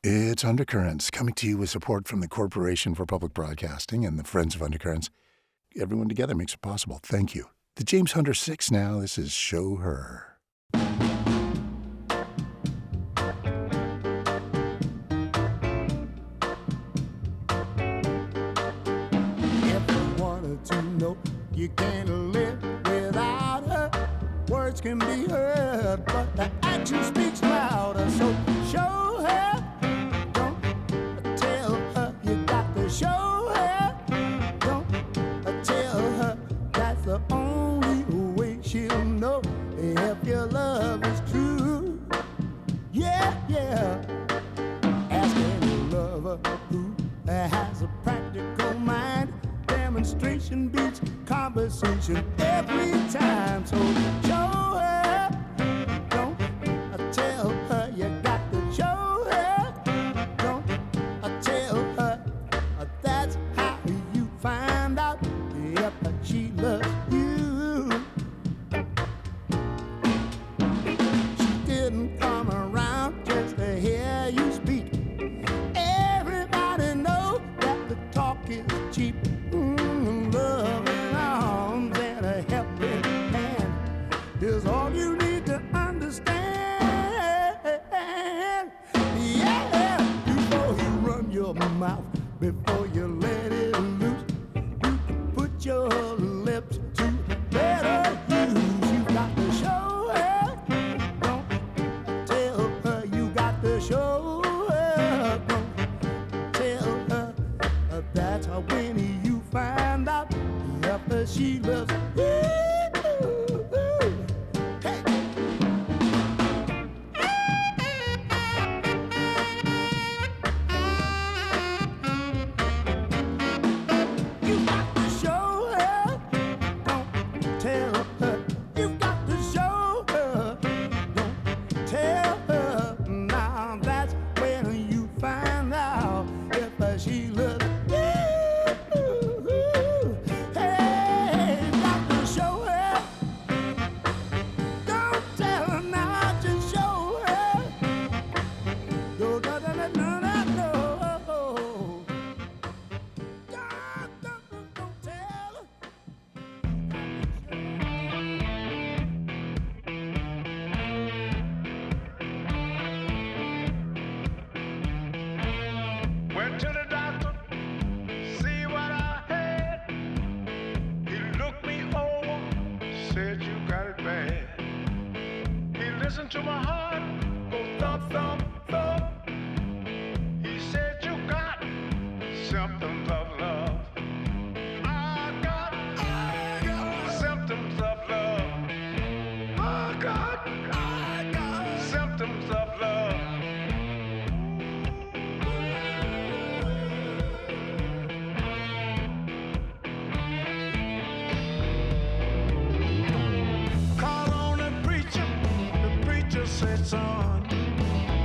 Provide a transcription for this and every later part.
It's Undercurrents, coming to you with support from the Corporation for Public Broadcasting and the Friends of Undercurrents. Everyone together makes it possible. Thank you. The James Hunter 6 now. This is Show Her. If you wanted to know, you can't live without her. Words can be heard, but the action speaks louder. So show her. Don't tell her you got to show her. Don't tell her that's the only way she'll know if your love is true. Yeah, yeah. Ask any lover who has a practical mind. Demonstration beats conversation every time. So show her. Don't tell her you got to show her. Don't tell her that's how you find out if she loves you. She didn't come around just to hear you speak. Everybody knows that the talk is cheap. Love and arms and a helping hand is all you need to understand. Yeah, before you run your mouth, before you let it loose, you can put your lips to better use. You got to show her. Don't tell her you got to show her. Don't tell her that's how when you find out if she loves you. Hey. You got to show her. Don't tell her. You got to show her. Don't tell her. Now that's when you find out if she loves you. Hey, got to show her. Don't tell her now, just show her. No, no, no, no, no, no. Don't tell her. Went to the doctor, see what I had. He looked me over, said you got it bad. He listened to my heart, go thump, thump, thump. He said you got symptoms of love. I got symptoms of love. I got symptoms of love. Call on the preacher said, son,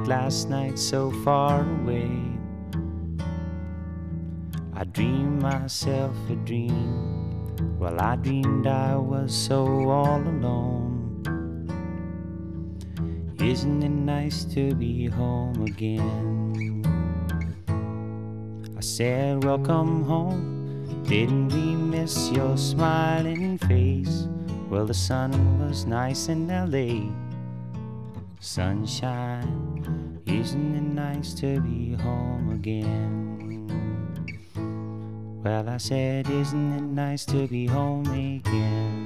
last night so far away. I dreamed myself a dream. Well, I dreamed I was so all alone. Isn't it nice to be home again? I said, welcome home. Didn't we miss your smiling face? Well, the sun was nice in LA. Sunshine, isn't it nice to be home again? Well, I said, isn't it nice to be home again?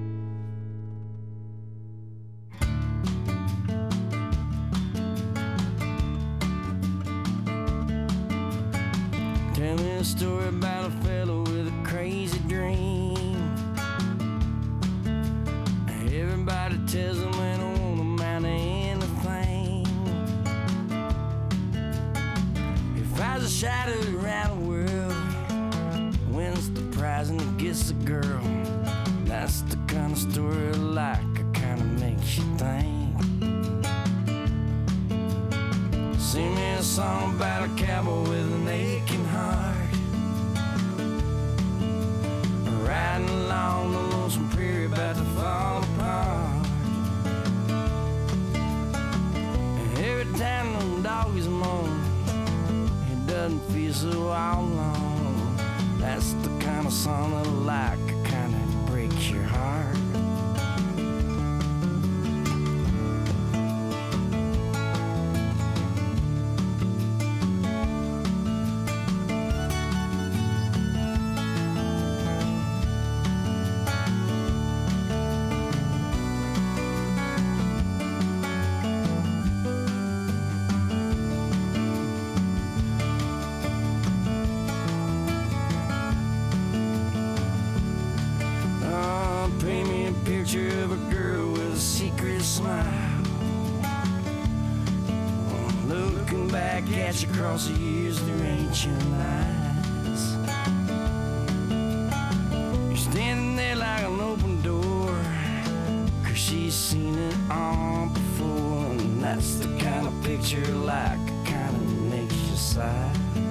Tell me a story about a fellow with a crazy dream. Everybody tells him they don't want to amount to anything. He finds a shadow around the world, wins the prize and gets the girl. That's the kind of story I like, it kind of makes you think. Sing me a song about a cowboy with an aching heart, riding along the lonesome prairie about to fall apart. And every time them dogs moan, it doesn't feel so all alone. That's the kind of song that I like, it kind of breaks your heart. Picture of a girl with a secret smile, looking back at you across the years through ancient eyes. You're standing there like an open door, 'cause she's seen it all before. And that's the kind of picture like it kind of makes you sigh.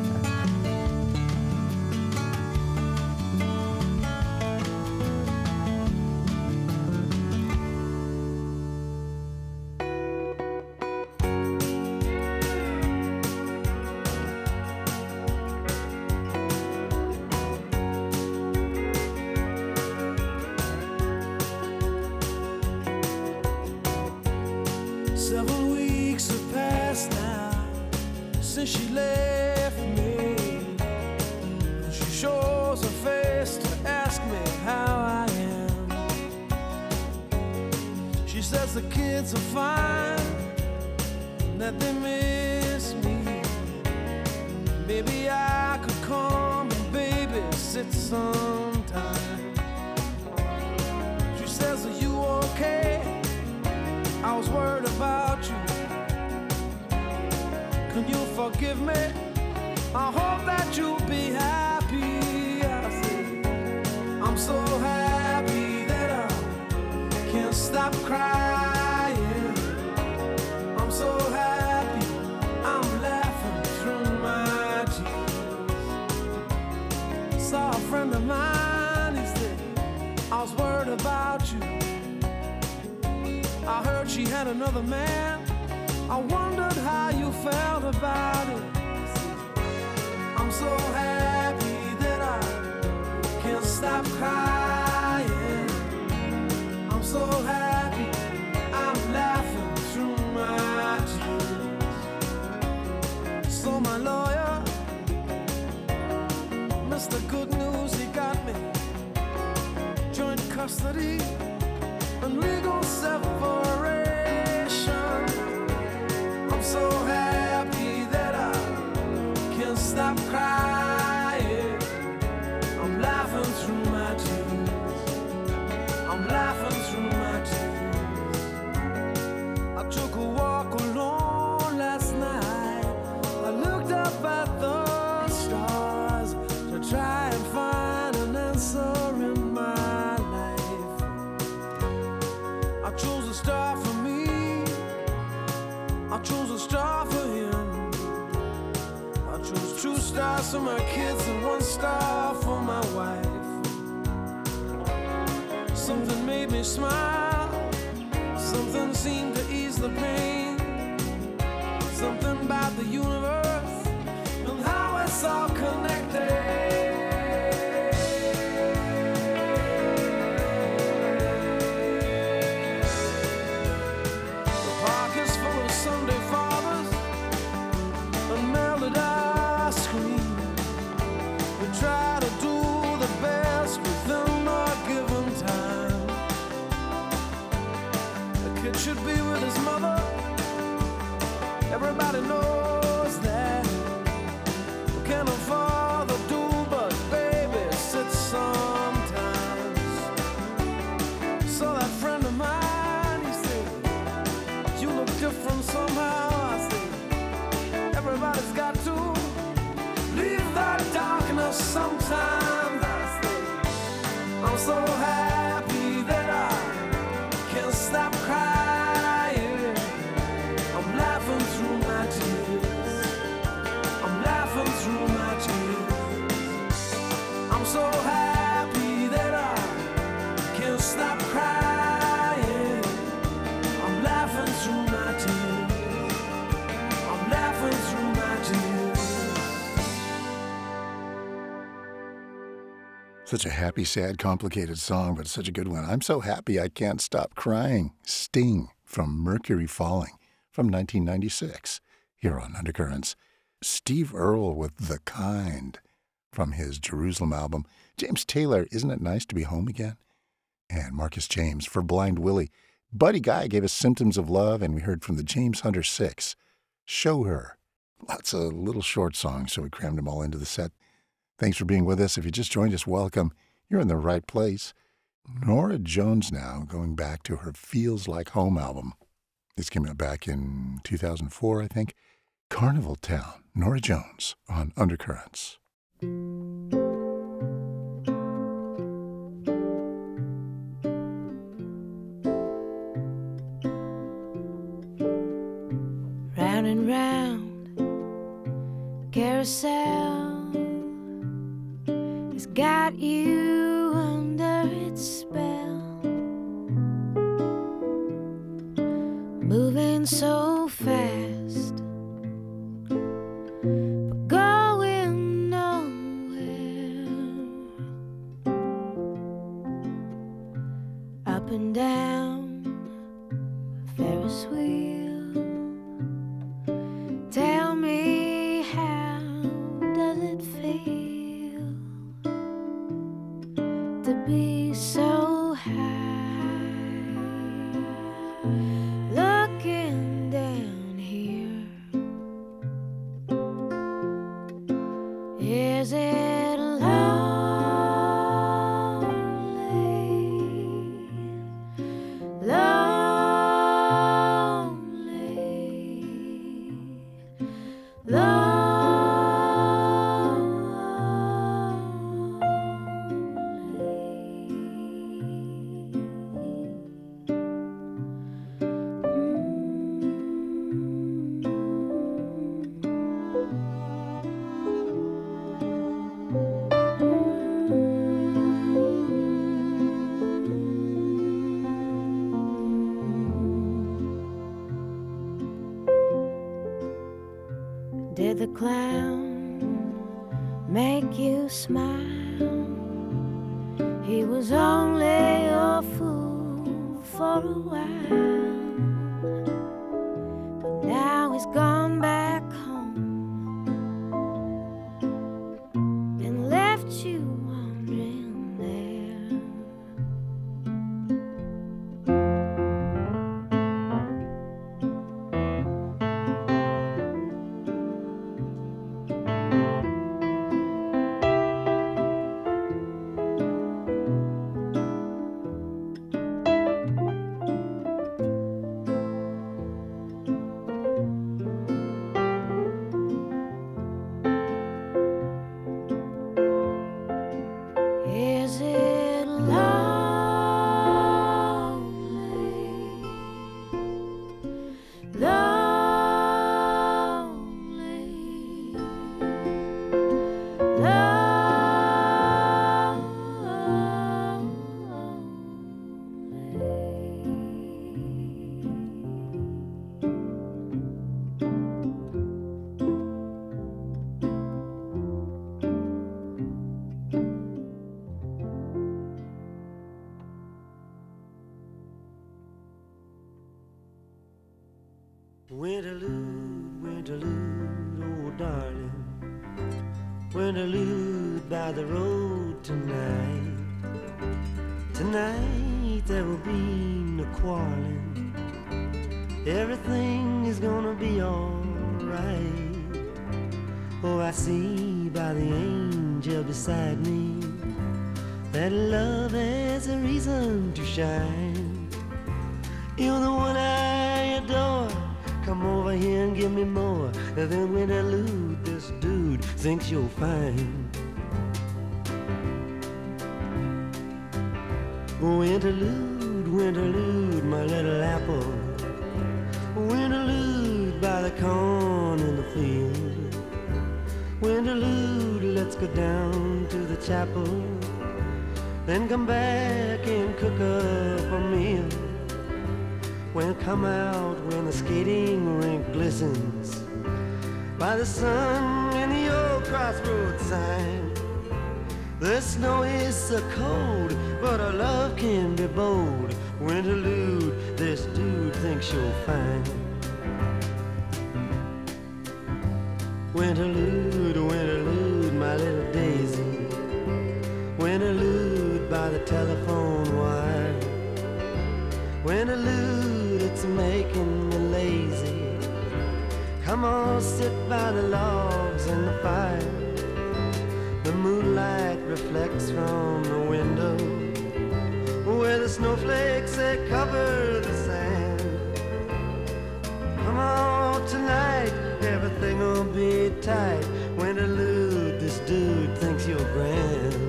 Several weeks have passed now since she left me. She shows her face to ask me how I am. She says the kids are fine, that they miss me. Maybe I could come and babysit sometime. She says, are you okay? I was worried about you. Can you forgive me? I hope that you'll be happy. I said, I'm so happy that I can't stop crying. I'm so happy I'm laughing through my tears. Saw a friend of mine, he said, I was worried about you. I heard she had another man. I wondered how you felt about it. I'm so happy that I can't stop crying. I'm so happy I'm laughing through my tears. So my lawyer, Mr. Good News, he got me joint custody and legal separation. I'm so happy that I can't stop crying. I'm laughing through my tears. I'm laughing through my tears. I took a walk alone last night. I looked up at the stars to try and find an answer in my life. I chose a star for me. I chose a star stars for my kids and 1 star for my wife. Something made me smile, something seemed to ease the pain, something about the universe and how it's all connected. Sunday fathers and melted ice cream. We try to do the best within our given time. The kid should be with his mother. Everybody knows that. We can't afford to do but babysit sometimes. So that friend of mine, he said, you look different somehow. I say, everybody's got to leave that darkness sometimes. I say, I'm so happy that I can't stop crying. I'm laughing through my tears. I'm laughing through my tears. I'm so happy that I can't stop crying. I'm laughing through my tears. I'm laughing through my tears. Such a happy, sad, complicated song, but such a good one. I'm so happy I can't stop crying. Sting from Mercury Falling from 1996 here on Undercurrents. Steve Earle with The Kind from his Jerusalem album. James Taylor, Isn't It Nice to Be Home Again? And Marcus James for Blind Willie. Buddy Guy gave us Symptoms of Love, and we heard from the James Hunter 6, Show Her. Lots of little short songs, so we crammed them all into the set. Thanks for being with us. If you just joined us, welcome. You're in the right place. Norah Jones now, going back to her Feels Like Home album. This came out back in 2004, I think. Carnival Town, Norah Jones on Undercurrents. Round and round, carousel has got you under its spell, moving so fast, but going nowhere. Up and down a Ferris wheel. Tell me, how does it feel to be so high, looking down here? Is it lonely, lonely, lonely? Did the clown make you smile? He was only a fool for a while, but now he's gone back home and left you wandering there. interlude by the road tonight. Tonight there will be no quarreling. Everything is gonna be alright. Oh, I see by the angel beside me that love has a reason to shine. You're the one I adore. Come over here and give me more than when I lose. This dude thinks you're fine. Oh, interlude, winterlude, my little apple. Winterlude by the corn in the field. Winterlude, let's go down to the chapel, then come back and cook up a meal. When come out when the skating rink glistens by the sun and the old crossroad sign. The snow is so cold, but our love can be bold. Winterlude, this dude thinks you're fine. Winterlude, winterlude, my little daisy. Winterlude by the telephone wire. Winterlude, it's making me lazy. Come on, sit by the logs in the fire. The moonlight reflects from the window where the snowflakes, they cover the sand. Come on tonight, everything will be tight. Winterlude, this dude thinks you're grand.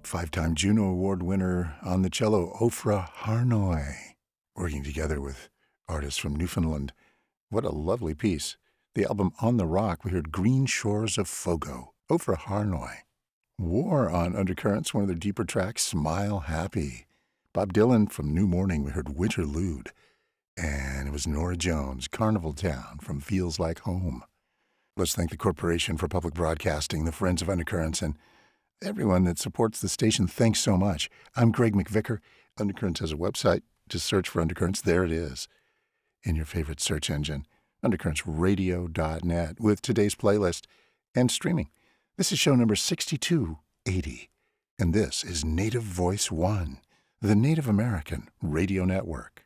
5-time Juno Award winner on the cello, Ofra Harnoy, working together with artists from Newfoundland. What a lovely piece. The album On the Rock, we heard Green Shores of Fogo, Ofra Harnoy. War on Undercurrents, one of their deeper tracks, Smile Happy. Bob Dylan from New Morning, we heard Winterlude. And it was Nora Jones, Carnival Town from Feels Like Home. Let's thank the Corporation for Public Broadcasting, the Friends of Undercurrents, and everyone that supports the station. Thanks so much. I'm Greg McVicker. Undercurrents has a website. Just search for Undercurrents. There it is in your favorite search engine, undercurrentsradio.net, with today's playlist and streaming. This is show number 6280, and this is Native Voice One, the Native American Radio Network.